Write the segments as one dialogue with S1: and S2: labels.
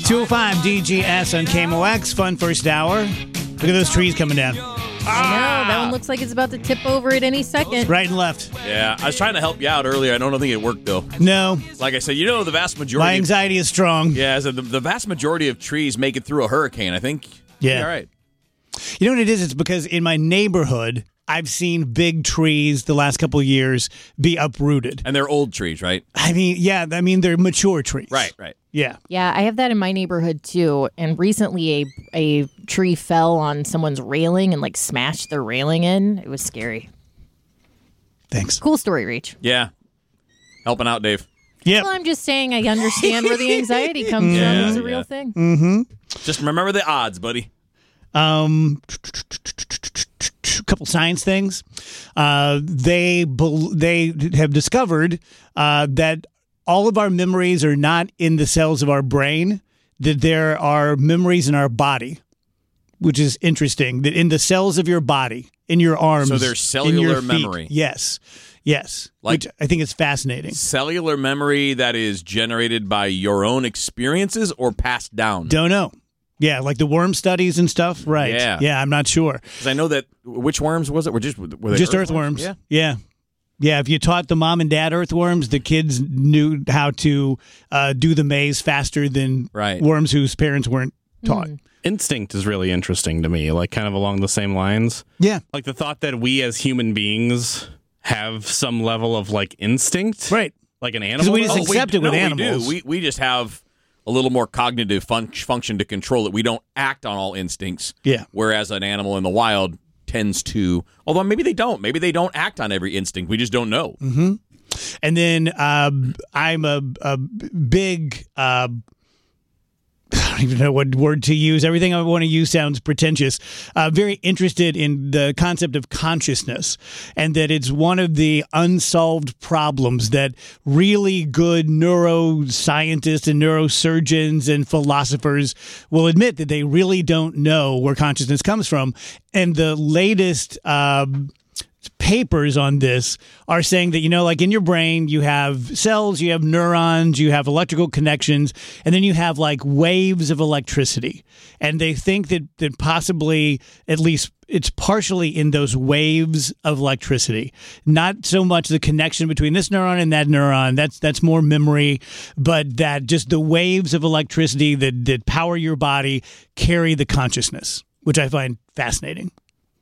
S1: 205 DGS on KMOX. Fun first hour. Look at those trees coming down.
S2: I know. That one looks like it's about to tip over at any second.
S1: Right and left.
S3: Yeah, I was trying to help you out earlier. I don't think it worked, though.
S1: No.
S3: Like I said, the vast majority...
S1: My anxiety is strong.
S3: Yeah, so the vast majority of trees make it through a hurricane, I think.
S1: Yeah.
S3: All right.
S1: You know what it is? It's because in my neighborhood, I've seen big trees the last couple of years be uprooted.
S3: And they're old trees, right?
S1: I mean, they're mature trees.
S3: Right.
S1: Yeah.
S2: Yeah, I have that in my neighborhood, too. And recently a tree fell on someone's railing and, smashed their railing in. It was scary.
S1: Thanks.
S2: Cool story, Reach.
S3: Yeah. Helping out, Dave.
S1: Yep.
S2: Well, I'm just saying I understand where the anxiety comes from. It's a real thing.
S1: Mm-hmm.
S3: Just remember the odds, buddy.
S1: A couple science things. They have discovered that all of our memories are not in the cells of our brain, that there are memories in our body, which is interesting, that in the cells of your body, in your arms.
S3: So there's cellular memory.
S1: Yes.
S3: Like
S1: which I think is fascinating.
S3: Cellular memory that is generated by your own experiences or passed down?
S1: Don't know. Yeah, like the worm studies and stuff, right? Yeah, I'm not sure.
S3: Because I know that which worms was it? Were they
S1: just earthworms?
S3: Yeah.
S1: If you taught the mom and dad earthworms, the kids knew how to do the maze faster than worms whose parents weren't taught.
S4: Instinct is really interesting to me, kind of along the same lines.
S1: Yeah.
S4: Like the thought that we as human beings have some level of instinct.
S1: Right.
S4: Like an animal.
S1: Because we just accept it with animals.
S3: We just have a little more cognitive function to control it. We don't act on all instincts.
S1: Yeah.
S3: Whereas an animal in the wild tends to, although maybe they don't. Maybe they don't act on every instinct. We just don't know.
S1: Mm-hmm. And then I'm a big... I don't even know what word to use. Everything I want to use sounds pretentious. Very interested in the concept of consciousness, and that it's one of the unsolved problems that really good neuroscientists and neurosurgeons and philosophers will admit that they really don't know where consciousness comes from. And the latest papers on this are saying that, in your brain, you have cells, you have neurons, you have electrical connections, and then you have waves of electricity. And they think that possibly, at least it's partially in those waves of electricity, not so much the connection between this neuron and that neuron. That's more memory, but that just the waves of electricity that power your body carry the consciousness, which I find fascinating.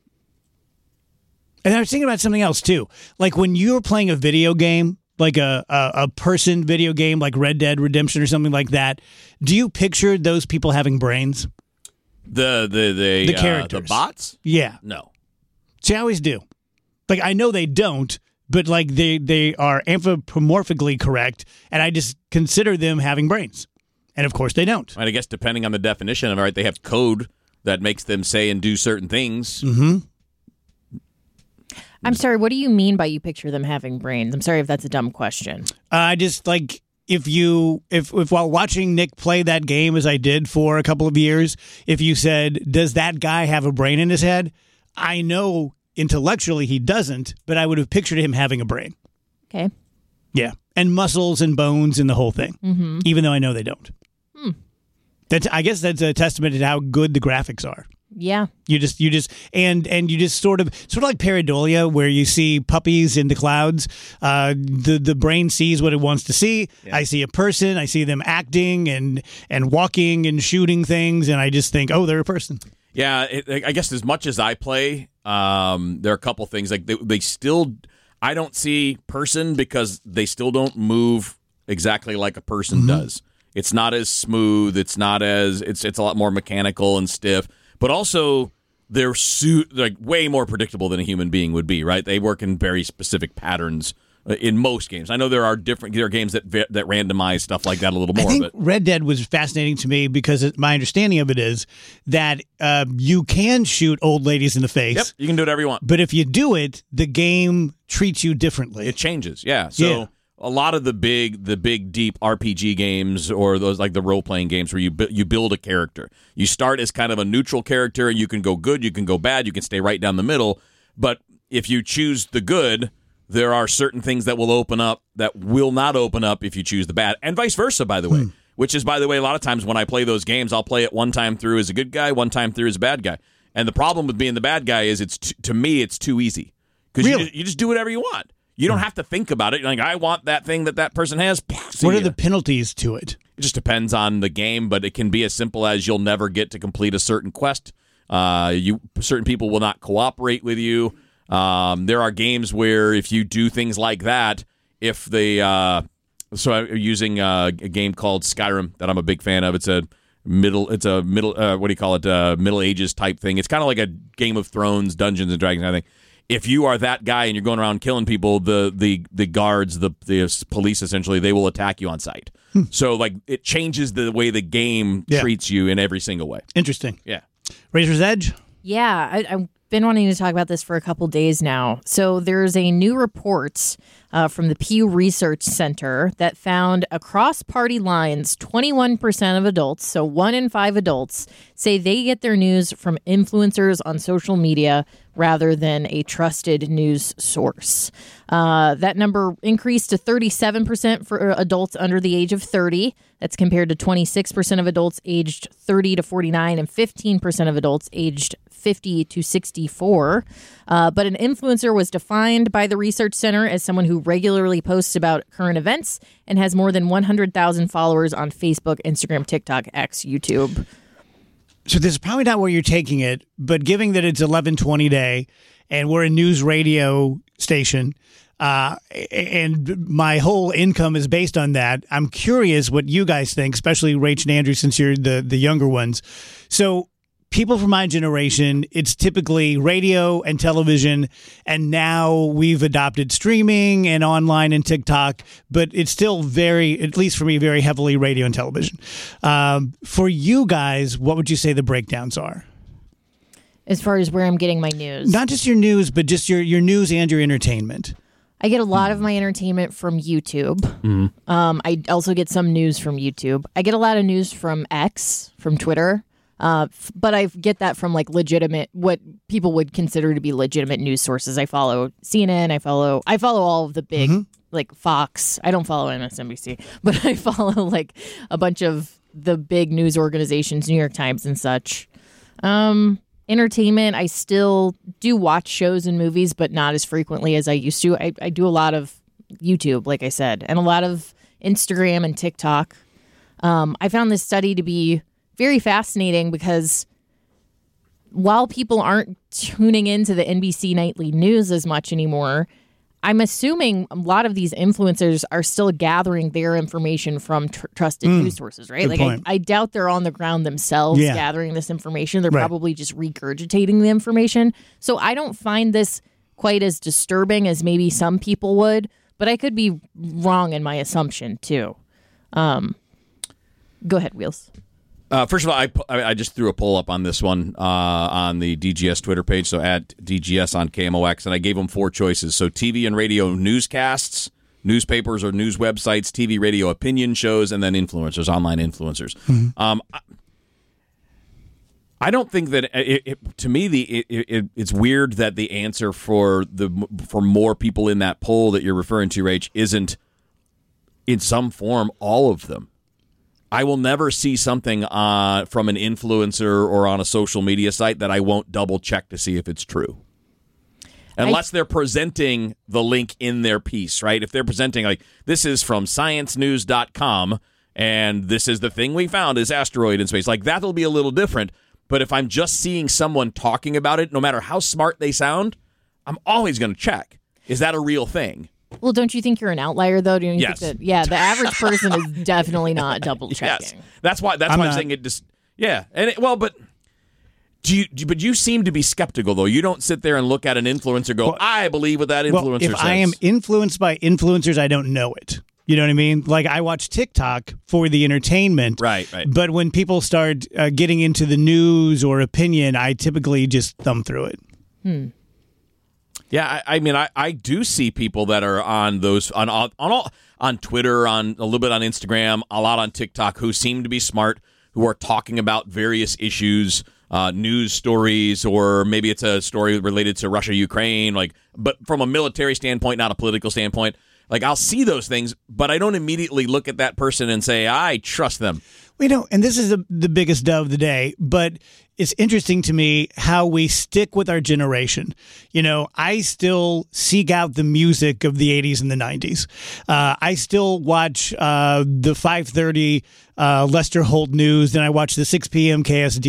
S1: And I was thinking about something else, too. Like when you're playing a video game, like a person video game, like Red Dead Redemption or something like that, do you picture those people having brains?
S3: The
S1: characters.
S3: The bots?
S1: Yeah.
S3: No.
S1: See, I always do. I know they don't, but they are anthropomorphically correct, and I just consider them having brains. And of course they don't.
S3: And I guess depending on the definition of it, they have code that makes them say and do certain things.
S1: Mm-hmm.
S2: I'm sorry, what do you mean by you picture them having brains? I'm sorry if that's a dumb question.
S1: I just if while watching Nick play that game as I did for a couple of years, if you said, does that guy have a brain in his head? I know intellectually he doesn't, but I would have pictured him having a brain.
S2: Okay.
S1: Yeah. And muscles and bones and the whole thing, even though I know they don't. I guess that's a testament to how good the graphics are.
S2: Yeah.
S1: You just sort of like pareidolia, where you see puppies in the clouds. The brain sees what it wants to see. Yeah. I see a person. I see them acting and walking and shooting things, and I just think, oh, they're a person.
S3: Yeah, I guess as much as I play, there are a couple things they still. I don't see person because they still don't move exactly like a person does. It's not as smooth. It's not as it's a lot more mechanical and stiff. But also, they're way more predictable than a human being would be, right? They work in very specific patterns in most games. I know there are games that randomize stuff like that a little more.
S1: I think Red Dead was fascinating to me because my understanding of it is that you can shoot old ladies in the face.
S3: Yep, you can do whatever you want.
S1: But if you do it, the game treats you differently.
S3: It changes, yeah. So a lot of the big deep RPG games, or those like the role playing games where you build a character. You start as kind of a neutral character, and you can go good, you can go bad, you can stay right down the middle. But if you choose the good, there are certain things that will open up that will not open up if you choose the bad, and vice versa. By the way, which is, by the way, a lot of times when I play those games, I'll play it one time through as a good guy, one time through as a bad guy. And the problem with being the bad guy is to me, it's too easy. Because you just do whatever you want. You don't have to think about it. You're like, I want that thing that person has.
S1: What are the penalties to it?
S3: It just depends on the game, but it can be as simple as you'll never get to complete a certain quest. Certain people will not cooperate with you. There are games where if you do things like that, if they so I'm using a game called Skyrim that I'm a big fan of. It's a middle what do you call it? Middle Ages type thing. It's kind of like a Game of Thrones, Dungeons and Dragons kind of thing. If you are that guy and you're going around killing people, the guards, the police, essentially, they will attack you on sight. So, like, it changes the way the game treats you in every single way.
S1: Interesting.
S3: Yeah.
S1: Razor's Edge?
S2: Yeah, I've been wanting to talk about this for a couple days now. So there's a new report from the Pew Research Center that found across party lines, 21% of adults, so 1 in 5 adults, say they get their news from influencers on social media rather than a trusted news source. That number increased to 37% for adults under the age of 30. That's compared to 26% of adults aged 30 to 49 and 15% of adults aged 50 to 64. But an influencer was defined by the research center as someone who regularly posts about current events and has more than 100,000 followers on Facebook, Instagram, TikTok, X, YouTube.
S1: So this is probably not where you're taking it, but given that it's 11:20 day and we're a news radio station, and my whole income is based on that, I'm curious what you guys think, especially Rach and Andrew, since you're the younger ones. So people from my generation, it's typically radio and television, and now we've adopted streaming and online and TikTok, but it's still very, at least for me, very heavily radio and television. For you guys, what would you say the breakdowns are?
S2: As far as where I'm getting my news.
S1: Not just your news, but just your news and your entertainment.
S2: I get a lot of my entertainment from YouTube. I also get some news from YouTube. I get a lot of news from X, from Twitter. But I get that from like legitimate, what people would consider to be legitimate news sources. I follow CNN. I follow all of the big, like Fox. I don't follow MSNBC, but I follow like a bunch of the big news organizations, New York Times and such. Entertainment, I still do watch shows and movies, but not as frequently as I used to. I do a lot of YouTube, like I said, and a lot of Instagram and TikTok. I found this study to be very fascinating because while people aren't tuning into the NBC Nightly News as much anymore, I'm assuming a lot of these influencers are still gathering their information from trusted news sources, right?
S1: Good
S2: Like
S1: point.
S2: I doubt they're on the ground themselves gathering this information. They're probably just regurgitating the information. So I don't find this quite as disturbing as maybe some people would, but I could be wrong in my assumption too. Go ahead, Wheels.
S3: First of all, I just threw a poll up on this one on the DGS Twitter page, so at DGS on KMOX, and I gave them 4 choices. So TV and radio newscasts, newspapers or news websites, TV, radio opinion shows, and then influencers, online influencers. I don't think that to me it's weird that the answer for more people in that poll that you're referring to, Rach, isn't in some form all of them. I will never see something from an influencer or on a social media site that I won't double check to see if it's true. Unless they're presenting the link in their piece, right? If they're presenting, like, this is from sciencenews.com, and this is the thing we found is asteroid in space. Like, that'll be a little different. But if I'm just seeing someone talking about it, no matter how smart they sound, I'm always going to check. Is that a real thing?
S2: Well, don't you think you're an outlier, though? Don't you
S3: Yes.
S2: think that, the average person is definitely not double checking.
S3: Yes. That's why I'm saying it just, and but you seem to be skeptical, though. You don't sit there and look at an influencer and go, I believe what that influencer says.
S1: If I am influenced by influencers, I don't know it. You know what I mean? Like, I watch TikTok for the entertainment.
S3: Right.
S1: But when people start getting into the news or opinion, I typically just thumb through it.
S3: Yeah, I mean, I do see people that are on those on Twitter, on a little bit on Instagram, a lot on TikTok, who seem to be smart, who are talking about various issues, news stories, or maybe it's a story related to Russia, Ukraine, but from a military standpoint, not a political standpoint. Like, I'll see those things, but I don't immediately look at that person and say, I trust them.
S1: We don't, and this is the biggest dove of the day, but it's interesting to me how we stick with our generation. You know, I still seek out the music of the 80s and the 90s. I still watch the 5:30 Lester Holt News, then I watch the 6 p.m.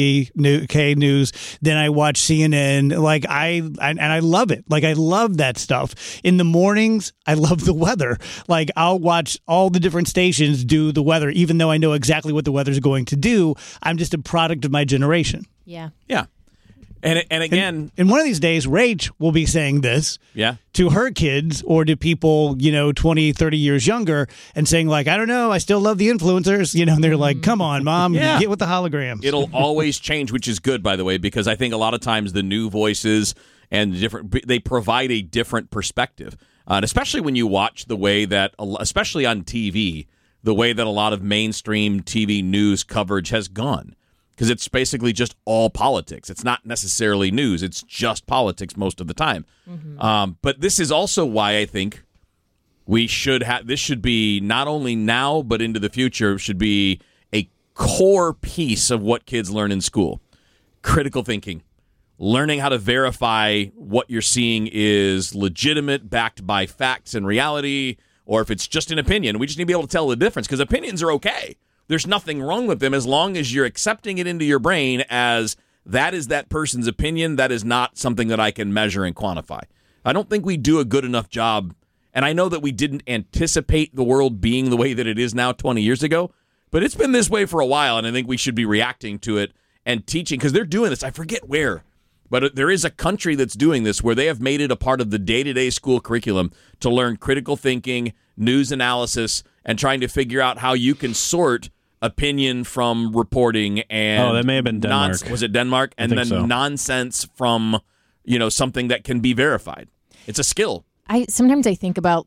S1: KSDK News, then I watch CNN. Like, I love it. Like, I love that stuff. In the mornings, I love the weather. Like, I'll watch all the different stations do the weather, even though I know exactly what the weather's going to do. I'm just a product of my generation.
S2: Yeah.
S3: Yeah. And again,
S1: and one of these days, Rach will be saying this to her kids or to people, 20, 30 years younger and saying, like, I don't know, I still love the influencers. And they're like, come on, Mom, get with the holograms.
S3: It'll always change, which is good, by the way, because I think a lot of times the new voices and they provide a different perspective. And especially when you watch the way that, especially on TV, the way that a lot of mainstream TV news coverage has gone. Because it's basically just all politics. It's not necessarily news. It's just politics most of the time. Mm-hmm. But this is also why I think we should have. This should be not only now, but into the future, should be a core piece of what kids learn in school. Critical thinking. Learning how to verify what you're seeing is legitimate, backed by facts and reality, or if it's just an opinion. We just need to be able to tell the difference, because opinions are okay. There's nothing wrong with them as long as you're accepting it into your brain as that is that person's opinion. That is not something that I can measure and quantify. I don't think we do a good enough job. And I know that we didn't anticipate the world being the way that it is now 20 years ago, but it's been this way for a while, and I think we should be reacting to it and teaching, because they're doing this. I forget where, but there is a country that's doing this where they have made it a part of the day-to-day school curriculum to learn critical thinking, news analysis, and trying to figure out how you can sort opinion from reporting and
S4: that may have been Denmark.
S3: Was it Denmark? And then nonsense from something that can be verified. It's a skill.
S2: Sometimes I think about.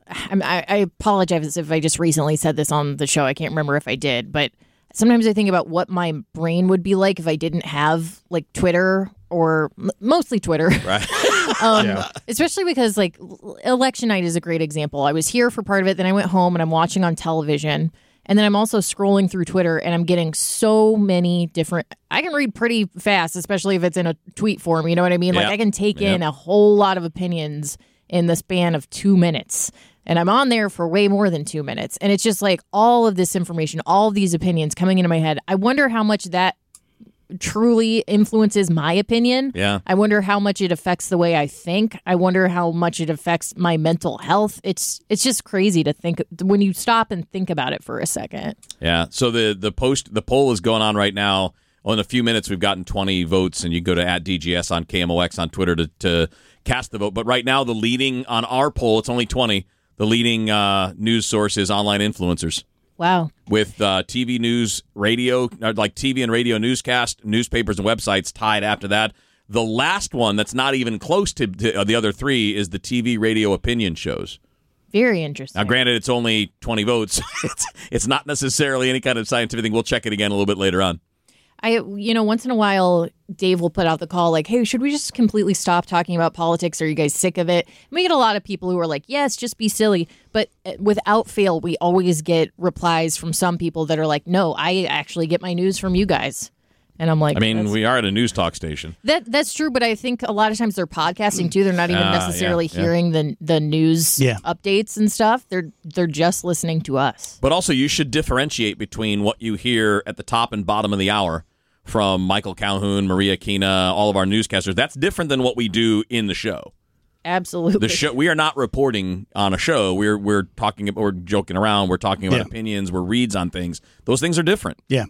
S2: I apologize if I just recently said this on the show. I can't remember if I did, but sometimes I think about what my brain would be like if I didn't have like Twitter or mostly Twitter.
S3: Right.
S2: Especially because like election night is a great example. I was here for part of it, then I went home and I'm watching on television. And then I'm also scrolling through Twitter, and I'm getting so many different. I can read pretty fast, especially if it's in a tweet form. You know what I mean? Like I can take in a whole lot of opinions in the span of 2 minutes. And I'm on there for way more than 2 minutes. And it's just like all of this information, all of these opinions coming into my head. I wonder how much that truly influences my opinion.
S3: Yeah.
S2: I wonder how much it affects the way I think. I wonder how much it affects my mental health. It's just crazy to think when you stop and think about it for a second.
S3: Yeah. So the poll is going on right now. Well, in a few minutes, we've gotten 20 votes, and you go to @DGS on KMOX on Twitter to cast the vote. But right now, the leading on our poll, it's only 20. The leading news source is online influencers.
S2: Wow.
S3: With TV news, radio, like TV and radio newscast, newspapers and websites tied after that. The last one that's not even close to the other three is the TV, radio opinion shows.
S2: Very interesting.
S3: Now, granted, it's only 20 votes. It's not necessarily any kind of scientific thing. We'll check it again a little bit later on.
S2: Once in a while, Dave will put out the call like, hey, should we just completely stop talking about politics? Are you guys sick of it? And we get a lot of people who are like, yes, just be silly. But without fail, we always get replies from some people that are like, no, I actually get my news from you guys. And I'm like,
S3: we are at a news talk station.
S2: That's true, but I think a lot of times they're podcasting too. They're not even necessarily hearing the news updates and stuff. They're just listening to us.
S3: But also, you should differentiate between what you hear at the top and bottom of the hour from Michael Calhoun, Maria Kina, all of our newscasters. That's different than what we do in the show.
S2: Absolutely.
S3: The show, we are not reporting on a show. We're talking, we're joking around. We're talking about opinions. We're reads on things. Those things are different.
S1: Yeah.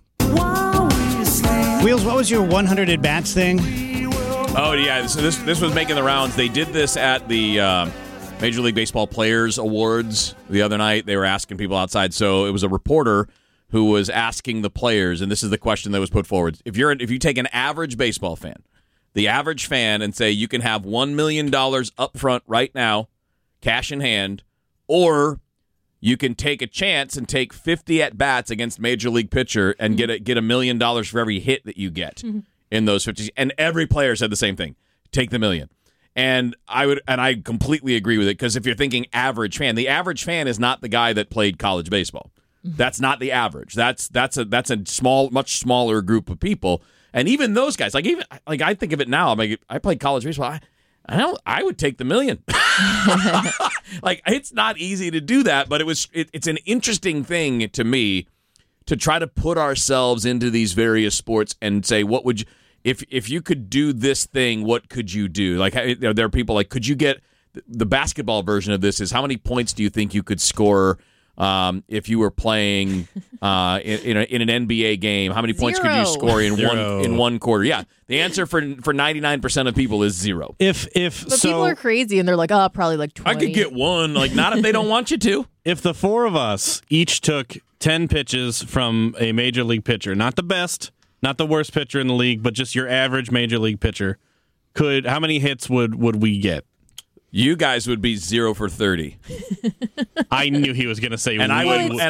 S1: Wheels, what was your 100 at bats thing?
S3: Oh yeah, so this was making the rounds. They did this at the Major League Baseball Players Awards the other night. They were asking people outside. So it was a reporter who was asking the players, and this is the question that was put forward. If you take an average baseball fan, the average fan, and say you can have $1 million up front right now, cash in hand, or you can take a chance and take 50 at-bats against Major League pitcher and get $1 million for every hit that you get in those 50. And every player said the same thing. Take the $1 million. And I completely agree with it, because if you're thinking average fan, the average fan is not the guy that played college baseball. That's not the average. That's a small, much smaller group of people. And even those guys, like I think of it now. I'm like, I played college baseball. I would take the $1 million. Like, it's not easy to do that, but it's an interesting thing to me to try to put ourselves into these various sports and say, what would you, if you could do this thing, what could you do? Like, there are people like, could you get the basketball version of this? Is how many points do you think you could score if you were playing in an NBA game? How many points could you score in one quarter? Yeah, the answer for 99% of people is 0.
S2: But people are crazy and they're like, oh, probably like 20.
S3: I could get one. Like, not if they don't want you to.
S4: If the 4 of us each took 10 pitches from a major league pitcher, not the best, not the worst pitcher in the league, but just your average major league pitcher, how many hits would we get?
S3: You guys would be 0 for 30.
S4: I knew he was going to say,
S3: I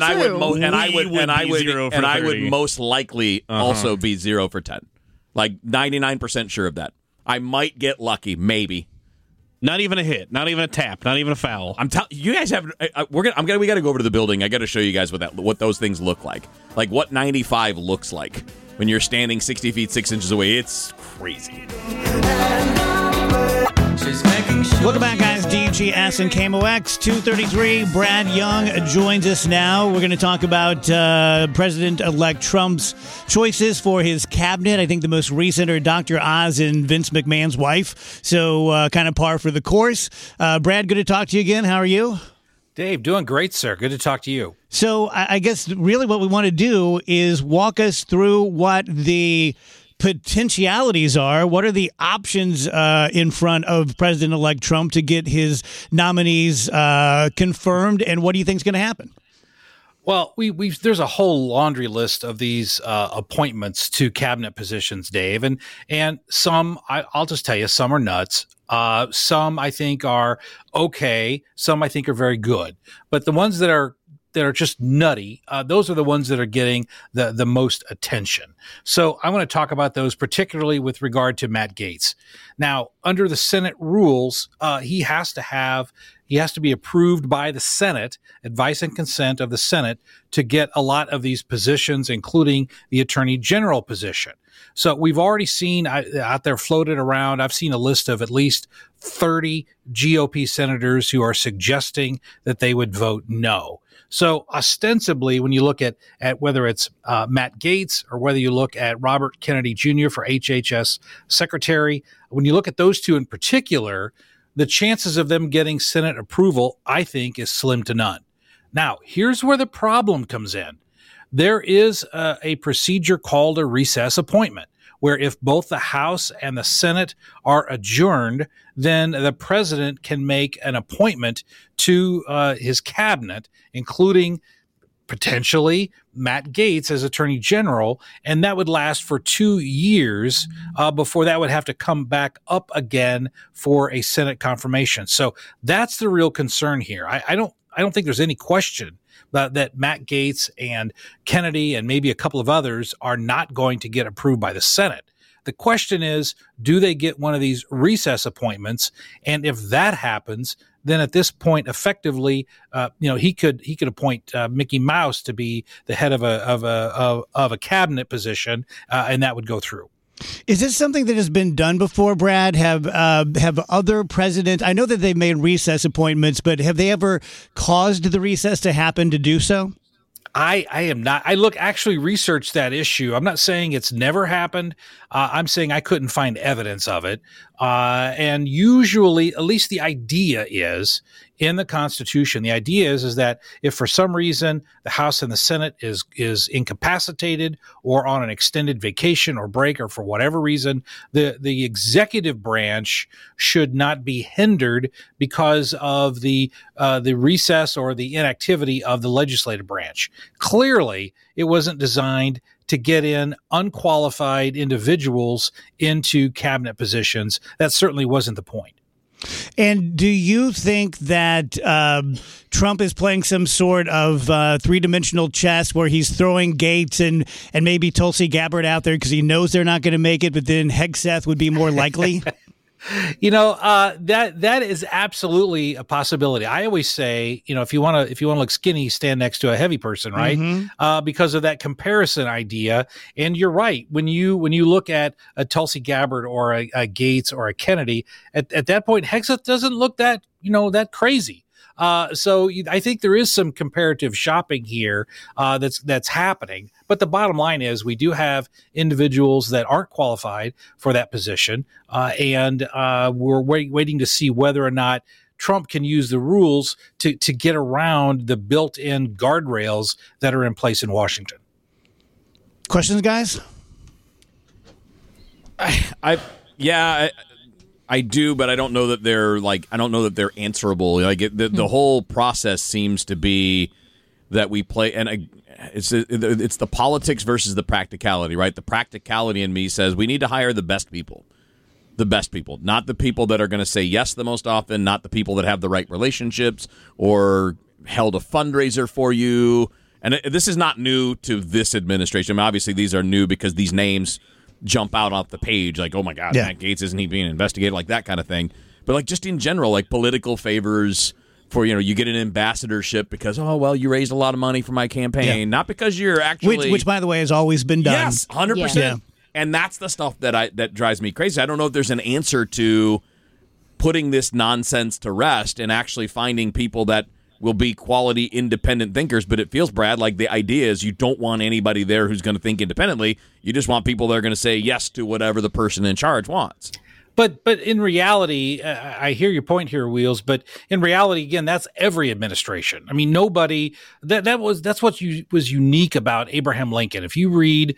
S3: would most likely also be 0 for 10. Like 99% sure of that. I might get lucky, maybe.
S4: Not even a hit, not even a tap, not even a foul.
S3: You guys have. We got to go over to the building. I got to show you guys what those things look like what 95 looks like when you're standing 60 feet 6 inches away. It's crazy.
S1: Welcome back, guys. DGS and KMOX 233. Brad Young joins us now. We're going to talk about President-elect Trump's choices for his cabinet. I think the most recent are Dr. Oz and Vince McMahon's wife. So kind of par for the course. Brad, good to talk to you again. How are you?
S5: Dave, doing great, sir. Good to talk to you.
S1: So I guess really what we want to do is walk us through what the potentialities are. What are the options in front of President-elect Trump to get his nominees confirmed, and what do you think is going to happen?
S5: Well, there's a whole laundry list of these appointments to cabinet positions, Dave, and some I'll just tell you, some are nuts. Some I think are okay. Some I think are very good. But the ones that are just nutty, those are the ones that are getting the most attention. So I want to talk about those, particularly with regard to Matt Gaetz. Now, under the Senate rules, he has to be approved by the Senate, advice and consent of the Senate, to get a lot of these positions, including the Attorney General position. So we've already seen out there floated around, I've seen a list of at least 30 GOP senators who are suggesting that they would vote no. So ostensibly, when you look at whether it's Matt Gaetz or whether you look at Robert Kennedy Jr. for HHS Secretary, when you look at those two in particular, the chances of them getting Senate approval, I think, is slim to none. Now, here's where the problem comes in. There is a procedure called a recess appointment, where if both the House and the Senate are adjourned, then the president can make an appointment to his cabinet, including potentially Matt Gaetz as Attorney General, and that would last for 2 years before that would have to come back up again for a Senate confirmation. So that's the real concern here. I don't think there's any question that Matt Gaetz and Kennedy and maybe a couple of others are not going to get approved by the Senate. The question is, do they get one of these recess appointments? And if that happens, then at this point, effectively, he could appoint Mickey Mouse to be the head of a cabinet position, and that would go through.
S1: Is this something that has been done before, Brad? Have other presidents? I know that they've made recess appointments, but have they ever caused the recess to happen to do so?
S5: I am not. I actually researched that issue. I'm not saying it's never happened. I'm saying I couldn't find evidence of it. And usually, at least the idea is in the Constitution, the idea is that if for some reason the House and the Senate is incapacitated or on an extended vacation or break, or for whatever reason, the executive branch should not be hindered because of the recess or the inactivity of the legislative branch. Clearly, it wasn't designed to get in unqualified individuals into cabinet positions. That certainly wasn't the point.
S1: And do you think that Trump is playing some sort of three-dimensional chess where he's throwing Gaetz and maybe Tulsi Gabbard out there because he knows they're not going to make it, but then Hegseth would be more likely?
S5: That is absolutely a possibility. I always say, if you want to look skinny, stand next to a heavy person, right?
S1: Mm-hmm.
S5: Because of that comparison idea. And you're right. When you look at a Tulsi Gabbard or a Gates or a Kennedy, at that point, Hegseth doesn't look that crazy. So I think there is some comparative shopping here that's happening. But the bottom line is we do have individuals that aren't qualified for that position, and we're waiting to see whether or not Trump can use the rules to get around the built-in guardrails that are in place in Washington.
S1: Questions, guys?
S3: I do, but I don't know that they're answerable. The whole process seems to be that we play, and it's the politics versus the practicality, right? The practicality in me says we need to hire the best people, not the people that are going to say yes the most often, not the people that have the right relationships or held a fundraiser for you. And this is not new to this administration. I mean, obviously, these are new because these names jump out off the page like, oh my God, Matt Gaetz, isn't he being investigated, like that kind of thing. But like just in general, like political favors for, you get an ambassadorship because, oh, well, you raised a lot of money for my campaign, not because you're actually...
S1: Which, by the way, has always been done.
S3: Yes, 100%.
S1: Yeah.
S3: And that's the stuff that drives me crazy. I don't know if there's an answer to putting this nonsense to rest and actually finding people that will be quality independent thinkers, but it feels, Brad, like the idea is you don't want anybody there who's going to think independently. You just want people that are going to say yes to whatever the person in charge wants.
S5: But in reality, I hear your point here, Wheels. But in reality, again, that's every administration. I mean, nobody that's what was unique about Abraham Lincoln. If you read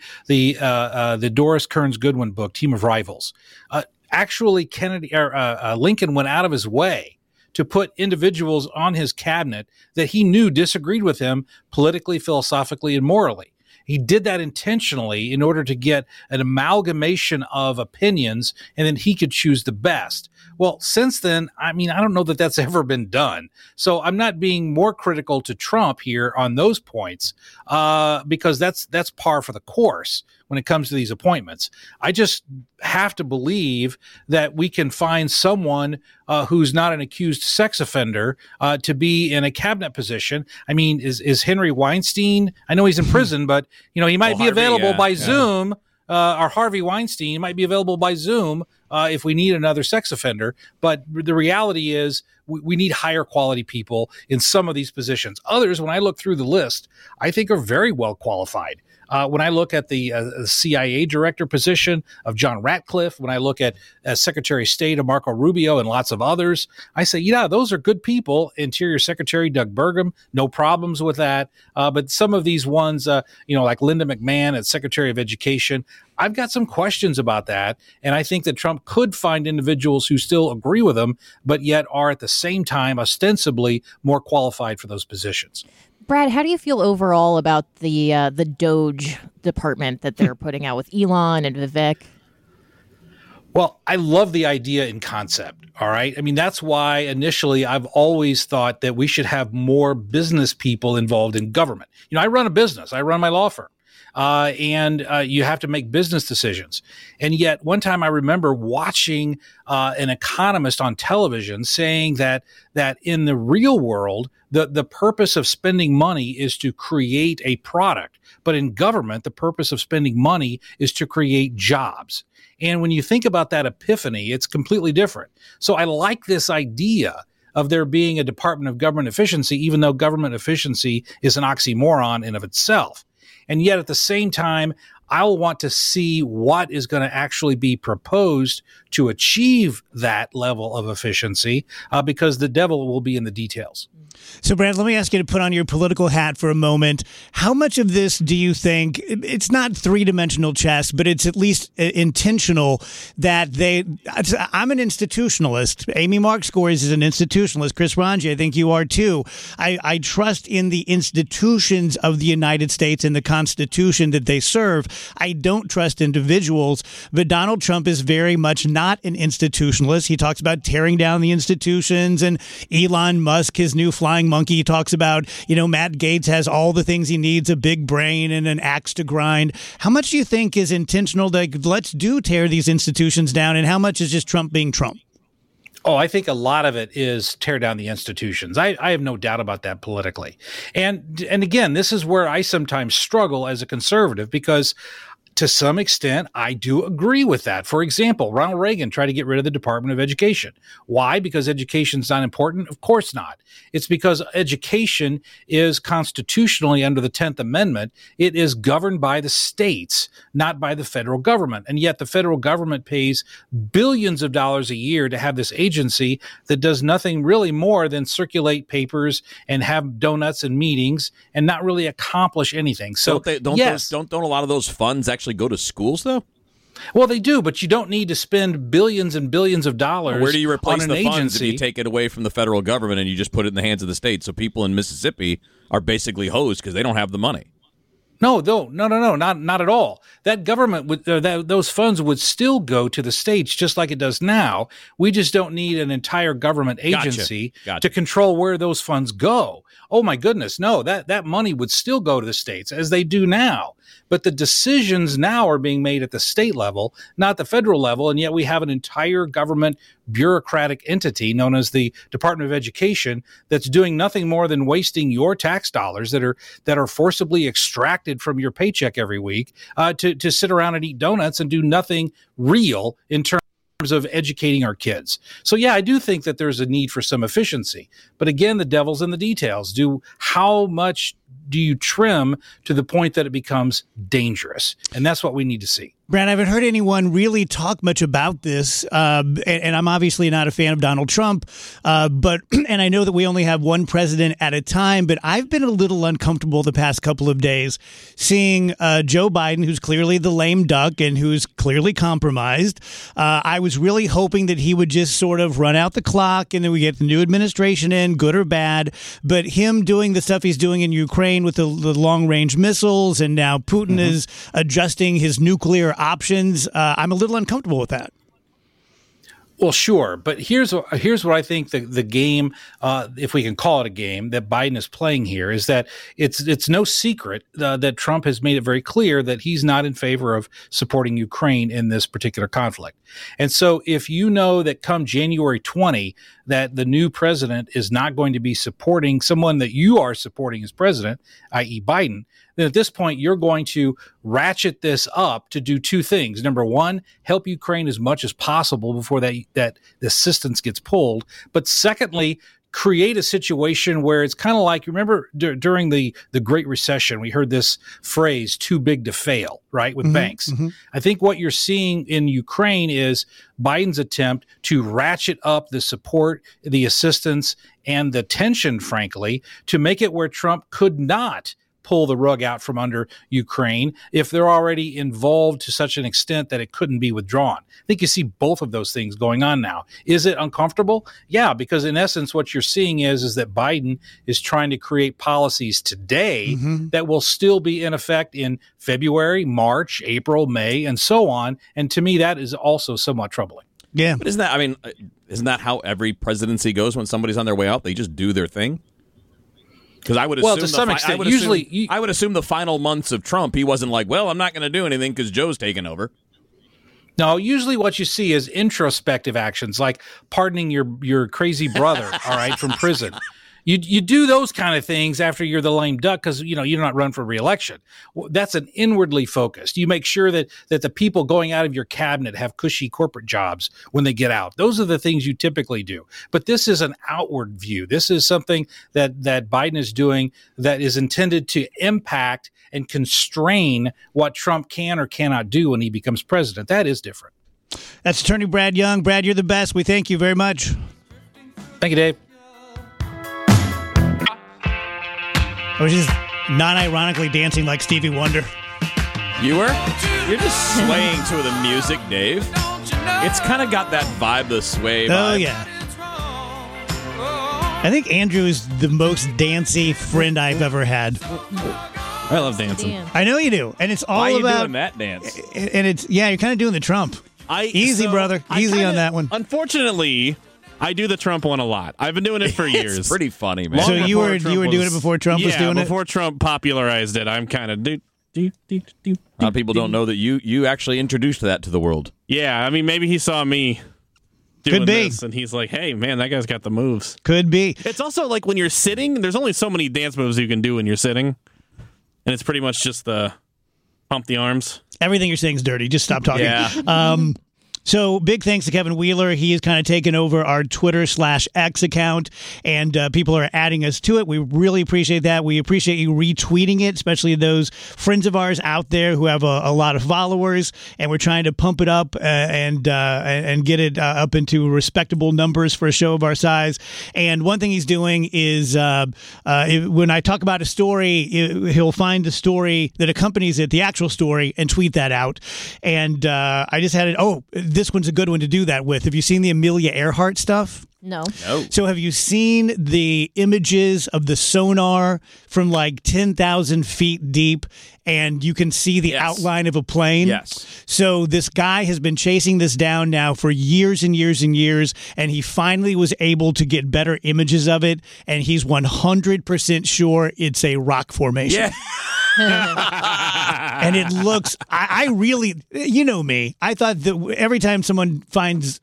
S5: the Doris Kearns Goodwin book, Team of Rivals, actually Lincoln went out of his way to put individuals on his cabinet that he knew disagreed with him politically, philosophically, and morally. He did that intentionally in order to get an amalgamation of opinions, and then he could choose the best. Well, since then, I mean, I don't know that that's ever been done. So I'm not being more critical to Trump here on those points because that's par for the course when it comes to these appointments. I just have to believe that we can find someone who's not an accused sex offender to be in a cabinet position. I mean, is Henry Weinstein? I know he's in prison, but he might be available by Zoom. Or Harvey Weinstein might be available by Zoom if we need another sex offender. But the reality is we need higher quality people in some of these positions. Others, when I look through the list, I think are very well qualified. When I look at the CIA director position of John Ratcliffe, when I look at Secretary of State of Marco Rubio and lots of others, I say, those are good people. Interior Secretary Doug Burgum, no problems with that. But some of these ones, like Linda McMahon as Secretary of Education, I've got some questions about that. And I think that Trump could find individuals who still agree with him, but yet are at the same time ostensibly more qualified for those positions.
S2: Brad, how do you feel overall about the DOGE department that they're putting out with Elon and Vivek?
S5: Well, I love the idea in concept. All right. I mean, that's why initially I've always thought that we should have more business people involved in government. I run a business. I run my law firm. And you have to make business decisions. And yet one time I remember watching an economist on television saying that in the real world, the purpose of spending money is to create a product. But in government, the purpose of spending money is to create jobs. And when you think about that epiphany, it's completely different. So I like this idea of there being a Department of Government Efficiency, even though government efficiency is an oxymoron in of itself. And yet at the same time, I'll want to see what is going to actually be proposed to achieve that level of efficiency because the devil will be in the details.
S1: So, Brad, let me ask you to put on your political hat for a moment. How much of this do you think, it's not three-dimensional chess, but it's at least intentional that I'm an institutionalist. Amy Markscores is an institutionalist. Chris Ranji, I think you are too. I trust in the institutions of the United States and the Constitution that they serve. I don't trust individuals. But Donald Trump is very much not an institutionalist. He talks about tearing down the institutions, and Elon Musk, his new flying monkey, he talks about, Matt Gates has all the things he needs, a big brain and an axe to grind. How much do you think is intentional, like, let's tear these institutions down, and how much is just Trump being Trump?
S5: Oh, I think a lot of it is tear down the institutions. I have no doubt about that politically. And again, this is where I sometimes struggle as a conservative, because to some extent, I do agree with that. For example, Ronald Reagan tried to get rid of the Department of Education. Why? Because education is not important? Of course not. It's because education is constitutionally under the 10th Amendment. It is governed by the states, not by the federal government. And yet the federal government pays billions of dollars a year to have this agency that does nothing really more than circulate papers and have donuts and meetings and not really accomplish anything. So
S3: don't a lot of those funds actually go to schools, though?
S5: Well, they do, but you don't need to spend billions and billions of dollars.
S3: Where do you replace the funds
S5: agency
S3: if you take it away from the federal government and you just put it in the hands of the state? So people in Mississippi are basically hosed because they don't have the money.
S5: No, not at all. That government would, those funds would still go to the states just like it does now. We just don't need an entire government agency to control where those funds go. Oh my goodness, no, that money would still go to the states as they do now. But the decisions now are being made at the state level, not the federal level, and yet we have an entire government bureaucratic entity known as the Department of Education that's doing nothing more than wasting your tax dollars that are forcibly extracted from your paycheck every week to sit around and eat donuts and do nothing real in terms of educating our kids. So yeah, I do think that there's a need for some efficiency. But again, the devil's in the details. How much do you trim to the point that it becomes dangerous? And that's what we need to see.
S1: Brad, I haven't heard anyone really talk much about this, and I'm obviously not a fan of Donald Trump, but I know that we only have one president at a time, but I've been a little uncomfortable the past couple of days seeing Joe Biden, who's clearly the lame duck and who's clearly compromised. I was really hoping that he would just sort of run out the clock and then we get the new administration in, good or bad, but him doing the stuff he's doing in Ukraine with the long-range missiles, and now Putin is adjusting his nuclear options. I'm a little uncomfortable with that.
S5: Well, sure, but here's what I think the game, if we can call it a game, that Biden is playing here is that it's no secret that Trump has made it very clear that he's not in favor of supporting Ukraine in this particular conflict. And so if you know that come January 20, that the new president is not going to be supporting someone that you are supporting as president, i.e. Biden, then at this point, you're going to ratchet this up to do two things. Number one, help Ukraine as much as possible before that the assistance gets pulled. But secondly, create a situation where it's kind of like, remember during the Great Recession, we heard this phrase, too big to fail, right, with banks. I think what you're seeing in Ukraine is Biden's attempt to ratchet up the support, the assistance, and the tension, frankly, to make it where Trump could not pull the rug out from under Ukraine if they're already involved to such an extent that it couldn't be withdrawn. I think you see both of those things going on now. Is it uncomfortable? Yeah, because in essence, what you're seeing is that Biden is trying to create policies today that will still be in effect in February, March, April, May, and so on. And to me, that is also somewhat troubling.
S1: Yeah.
S3: But isn't that how every presidency goes when somebody's on their way out? They just do their thing? Because I would assume,
S5: to some extent,
S3: I would assume the final months of Trump, he wasn't like, well, I'm not going to do anything because Joe's taken over.
S5: No, usually what you see is introspective actions, like pardoning your crazy brother, all right, from prison. You do those kind of things after you're the lame duck because, you're not run for re-election. That's an inwardly focused. You make sure that the people going out of your cabinet have cushy corporate jobs when they get out. Those are the things you typically do. But this is an outward view. This is something that Biden is doing that is intended to impact and constrain what Trump can or cannot do when he becomes president. That is different.
S1: That's Attorney Brad Young. Brad, you're the best. We thank you very much.
S5: Thank you, Dave.
S1: I was just non-ironically dancing like Stevie Wonder.
S3: You were? You're just swaying to the music, Dave. It's kind of got that vibe, the sway vibe.
S1: Oh, yeah. I think Andrew is the most dancey friend I've ever had.
S4: I love dancing.
S2: Dan.
S1: I know you do, and it's all
S3: Why are you
S1: about
S3: doing that dance?
S1: And it's you're kind of doing the Trump. Easy, brother. Easy on that one.
S4: Unfortunately, I do the Trump one a lot. I've been doing it for years.
S3: It's pretty funny, man.
S1: So
S4: Long
S1: you
S4: before
S1: were
S4: Trump
S1: doing it before Trump was doing it?
S4: before Trump popularized it. I'm kind of
S3: A lot of people don't know that you actually introduced that to the world.
S4: Yeah, I mean, maybe he saw me doing
S1: Could be.
S4: this, and he's like, "Hey, man, that guy's got the moves."
S1: Could be.
S4: It's also like when you're sitting. There's only so many dance moves you can do when you're sitting, and it's pretty much just the pump the arms.
S1: Everything you're saying is dirty. Just stop talking.
S4: Yeah.
S1: So big thanks to Kevin Wheeler. He has kind of taken over our Twitter/X account, and people are adding us to it. We really appreciate that. We appreciate you retweeting it, especially those friends of ours out there who have a lot of followers. And we're trying to pump it up and get it up into respectable numbers for a show of our size. And one thing he's doing is when I talk about a story, he'll find the story that accompanies it, the actual story, and tweet that out. And I just had it. Oh, this one's a good one to do that with. Have you seen the Amelia Earhart stuff?
S2: No.
S1: So have you seen the images of the sonar from like 10,000 feet deep, and you can see the outline of a plane?
S3: Yes.
S1: So this guy has been chasing this down now for years and years and years, and he finally was able to get better images of it, and he's 100% sure it's a rock formation.
S3: Yeah.
S1: And it looks, I really, you know me, I thought that every time someone finds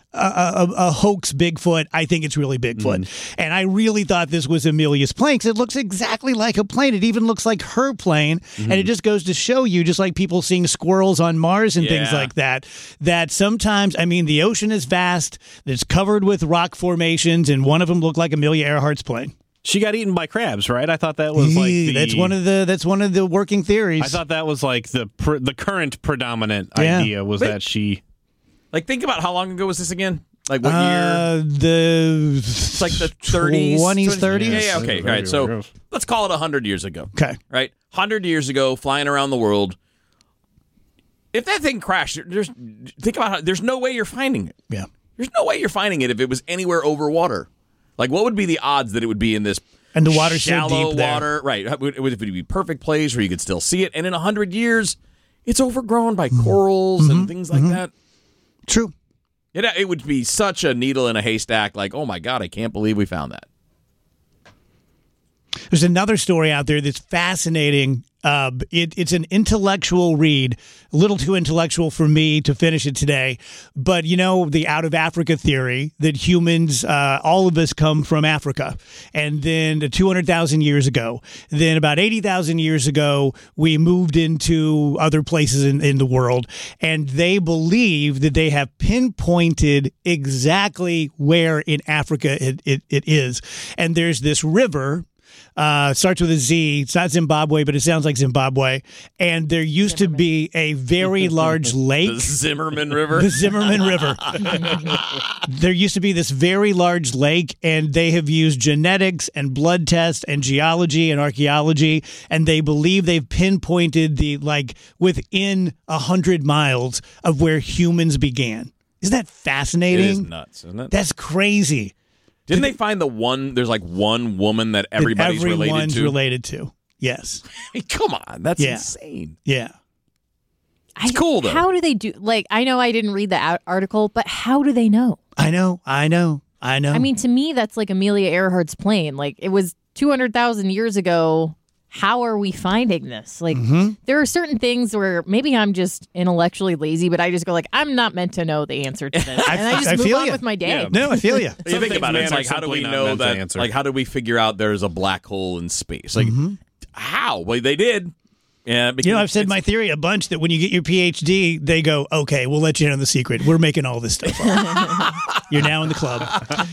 S1: a hoax Bigfoot, I think it's really Bigfoot. And I really thought this was Amelia's plane because it looks exactly like a plane. It even looks like her plane. And it just goes to show you, just like people seeing squirrels on Mars and things like that, that sometimes, I mean, the ocean is vast, it's covered with rock formations, and one of them looked like Amelia Earhart's plane.
S4: She got eaten by crabs, right? I thought that was like
S1: that's one of the working theories.
S4: I thought that was like the current predominant idea was that she.
S3: Like, think about how long ago was this again? Like, what year?
S1: It's
S3: like the 30s?
S1: 20s, 30s?
S3: Yeah, okay. All right, so let's call it 100 years ago.
S1: Okay.
S3: Right? 100 years ago, flying around the world. If that thing crashed, think about how there's no way you're finding it.
S1: Yeah.
S3: There's no way you're finding it if it was anywhere over water. Like, what would be the odds that it would be in this
S1: and the water's
S3: shallow
S1: so deep there.
S3: water? Right. Would it be a perfect place where you could still see it? And in 100 years, it's overgrown by corals and things like that.
S1: True.
S3: It would be such a needle in a haystack. Like, oh my God, I can't believe we found that.
S1: There's another story out there that's fascinating. It's an intellectual read, a little too intellectual for me to finish it today. But you know, the out of Africa theory that humans, all of us come from Africa. And then 200,000 years ago, then about 80,000 years ago, we moved into other places in the world. And they believe that they have pinpointed exactly where in Africa it is. And there's this river. Starts with a Z. It's not Zimbabwe, but it sounds like Zimbabwe. And there used to be a very large lake.
S3: The Zimmerman River.
S1: The Zimmerman River. There used to be this very large lake, and they have used genetics and blood tests and geology and archaeology, and they believe they've pinpointed within 100 miles of where humans began. Isn't that fascinating?
S3: It is nuts, isn't it?
S1: That's crazy.
S3: Didn't they find there's like one woman that everybody's
S1: related to? Yes.
S3: I mean, come on. That's insane.
S1: Yeah.
S3: It's cool, though.
S2: How do they do? Like, I know I didn't read the article, but how do they know?
S1: I know.
S2: I mean, to me, that's like Amelia Earhart's plane. Like, it was 200,000 years ago. How are we finding this? Like, there are certain things where maybe I'm just intellectually lazy, but I just go like, I'm not meant to know the answer to this, and I just move on with my day.
S4: Yeah.
S1: No, I feel you.
S3: You think about it. It's like, how do we know that?
S4: Answer.
S3: Like, how do we figure out there's a black hole in space? Like, how? Well, they did. Yeah, because
S1: I've said my theory a bunch that when you get your PhD, they go, okay, we'll let you in on the secret. We're making all this stuff up. You're now in the club.